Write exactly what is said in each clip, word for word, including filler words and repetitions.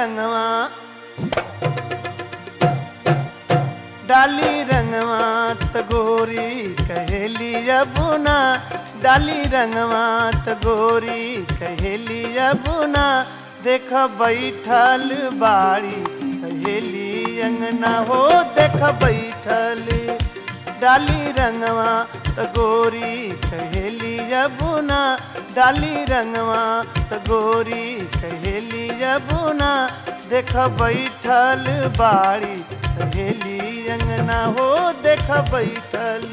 रंगवा डाली रंगवा त गोरी कहेली अबुना डाली रंगवा त गोरी कहेली अबुना देख बैठल बाड़ी सहेली अंगना हो देख बैठल डाली रंगवा त गोरी कहेली अबुना डाली रंगवा त गोरी कहेली अबुना देख बैठल बाड़ी सहेली अंगना हो देख बैठल।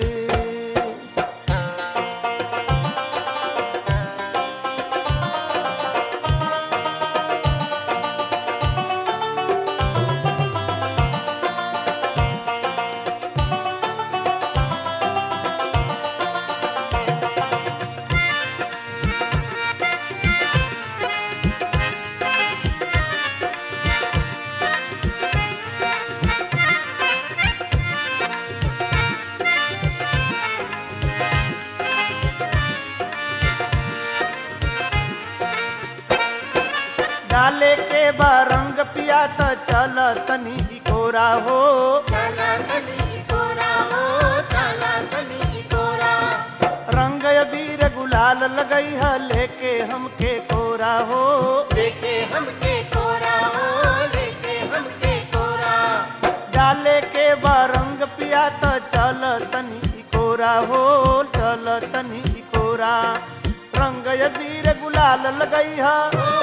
डाले के बा रंग पिया त चल तनी कोरा हो चला तनी कोरा हो चला तनी कोरा रंग अबीर गुलाल लगई है लेके हमके कोरा हो लेके हमके कोरा हो लेके हमके कोरा डाले के बा रंग पिया त चल तनी कोरा हो चल तनी कोरा रंग अबीर गुलाल लगई है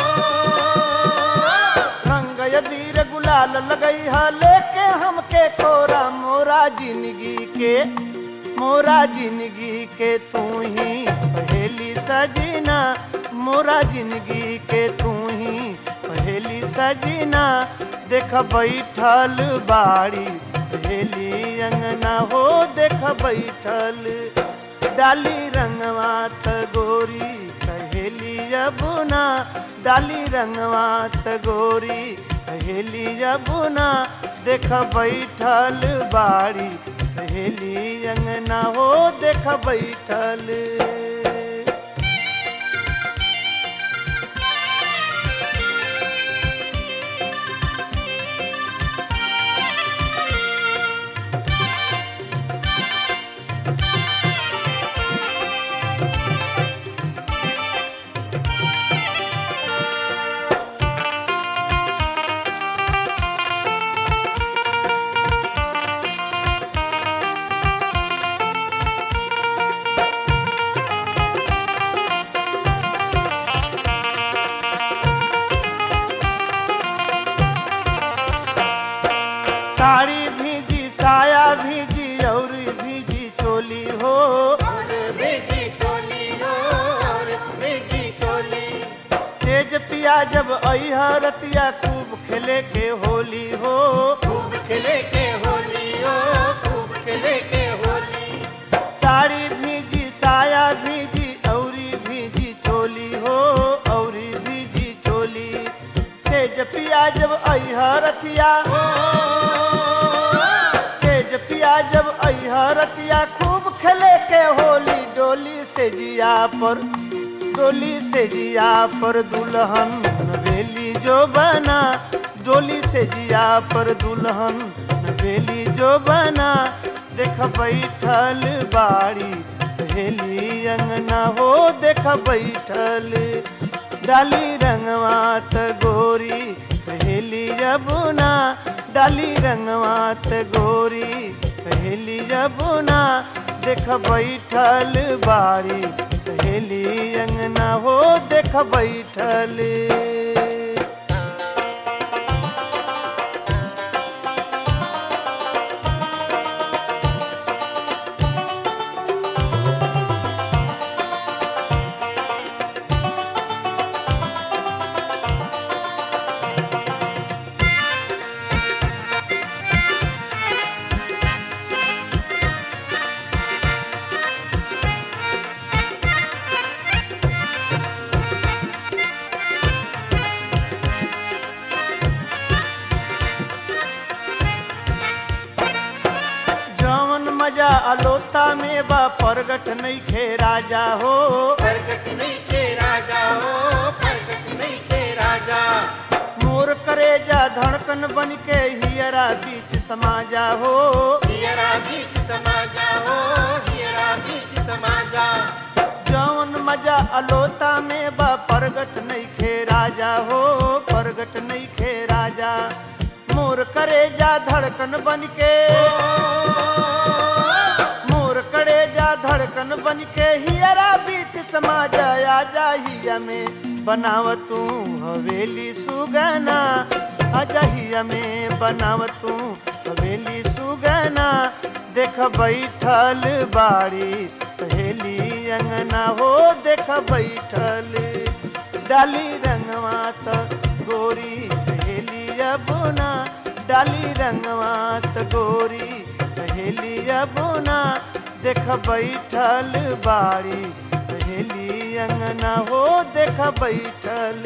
यदीर गुलाल लगई है लेके हमके कोरा मोरा जिंदगी के मोरा जिंदगी के तू ही पहेली सजीना मोरा जिंदगी के तू ही पहेली सजीना देख बैठल बाड़ी सहेली अंगना हो देख बैठल डाली रंगवा त गोरी कहेली अबुना डाली रंगवा त गोरी सहेली अबुना देख बैठल बाड़ी सहेली अंगना हो देख बैठल। साड़ी भीजी साया भीजी और भीजी चोली हो और भीगी चोली हो और भीगी चोली सेज पिया जब अइहा रतिया खूब खेले के होली हो खूब खेले के होली हो खूब खेले के होली साड़ी भीजी साया भीजी और भीजी चोली हो और भीजी चोली सेज पिया जब अइहा रतिया पिया जब अइहा रतिया खूब खेले के होली डोली से जिया पर डोली से जिया पर दुल्हन नवेली जो बना डोली से जिया पर दुल्हन नवेली जो बना देख बैठल बाड़ी सहेली अंगना हो देख बैठल डाली रंगवा त गोरी सहेली अबुना डाली रंगवा त गोरी सहेली अबुना देख बैठल बाड़ी सहेली अंगना हो देख बैठल। मजा अलोता में बा प्रगट नहीं खे राजा हो प्रगट नहीं खे राजा हो प्रगट नहीं खे राजा मोर करेजा धड़कन बन के हियरा बीच समा जा हो। हियरा बीच समा जा हो, हियरा बीच समा जा। जौन मजा अलोता में बा परगट नहीं खे राजा हो, परगट नहीं खे राजा। मोर करेजा धड़कन बन के मोर करेजा धड़कन बन के हियरा बीच समा जा। आजा हिया में बनाव तू हवेली सुगना, आजा हिया में बनाव तू हवेली सुगना। देख बैठल बाड़ी सहेली अंगना हो, देख बैठल डाली रंगवा त गोरी सहेली अबुना, डाली रंगवा त गोरी सहेली अबुना। देख बैठल बाड़ी सहेली अंगना हो, देख बैठल।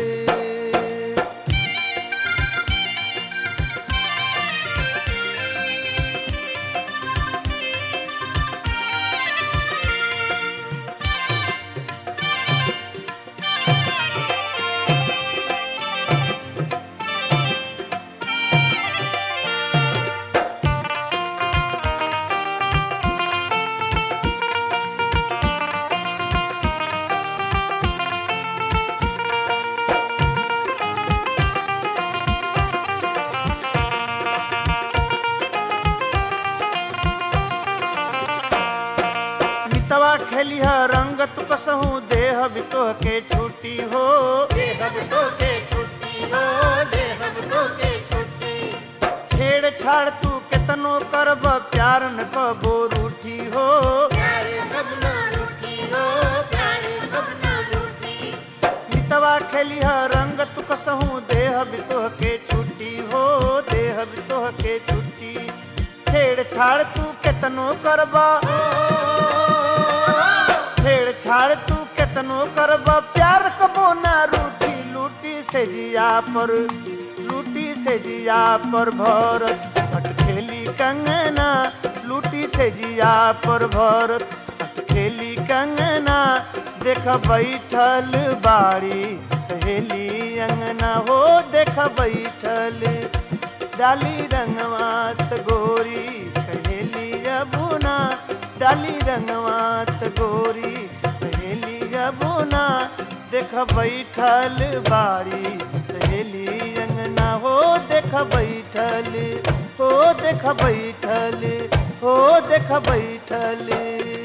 तवा खेलिह रंग तू कसहूँ देह भी तो के छुट्टी हो, देह भी तो के छुट्टी हो, देह भी तो के छुट्टी। छेड़ छाड़ तू केतनो करब प्यार न कबो रूठी हो, प्यार कब न रूठी हो, प्यार कब न रूठी। तवा खेलिह रंग तू कसहूँ देह भी तो के छुट्टी हो, देह भी तो के छुट्टी। छेड़ छाड़ तू केतनो करबा छेड़ छाड़ तू केतनो करब प्यार कबो ना रूठी। लूटी से जिया पर लूटी से जिया पर भरत अटखेली कंगना, लूटी से जिया पर भरत अटखेली कंगना। देख बैठल बाड़ी सहेली अंगना हो, देख बैठल डाली रंगवात गोरी सहेली अबुना, डाली रंगवात गोरी सहेली अबुना। देख बैठल बाड़ी सहेली अंगना हो, देख बैठल हो, देख बैठल हो, देख बैठल।